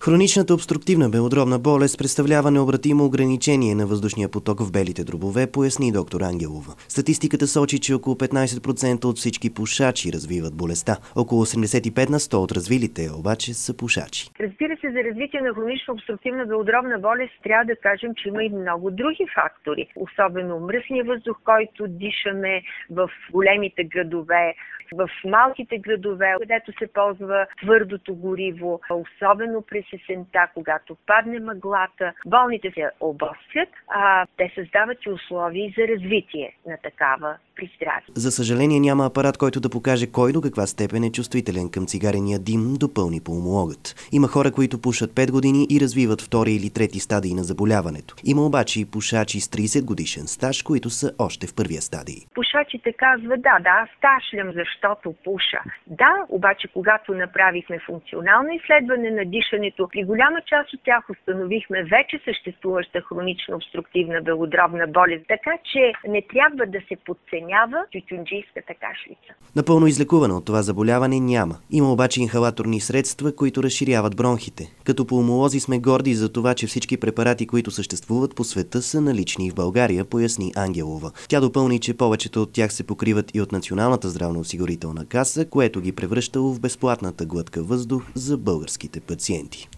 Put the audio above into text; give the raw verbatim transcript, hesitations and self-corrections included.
Хроничната обструктивна белодробна болест представлява необратимо ограничение на въздушния поток в белите дробове, поясни доктор Ангелова. Статистиката сочи, че около петнайсет процента от всички пушачи развиват болестта. Около осемдесет и пет на сто от развилите обаче са пушачи. Разбира се, за развитие на хронична обструктивна белодробна болест трябва да кажем, че има и много други фактори. Особено мръсния въздух, който дишаме в големите градове, в малките градове, където се ползва твърдото гориво, особено през есента, когато падне мъглата, болните се обострят, а те създават и условия за развитие на такава пристрастие. За съжаление няма апарат, който да покаже кой до каква степен е чувствителен към цигарения дим, допълни пулмологът. Има хора, които пушат пет години и развиват втори или трети стадии на заболяването. Има обаче и пушачи с трийсет годишен стаж, които са още в първия стадий. Пушачите казват, да, да, аз кашлям, защото пуша. Да, обаче когато направихме функционално изследване на дишането, при голяма част от тях установихме вече съществуваща хронична обструктивна белодробна болест, така че не трябва да се подценява тютюнджийската кашлица. Напълно излекуване от това заболяване няма. Има обаче инхалаторни средства, които разширяват бронхите. Като пулмолози сме горди за това, че всички препарати, които съществуват по света, са налични и в България, поясни Ангелова. Тя допълни, че повечето от тях се покриват и от Националната здравноосигурителна каса, което ги превръщало в безплатната глътка въздух за българските пациенти.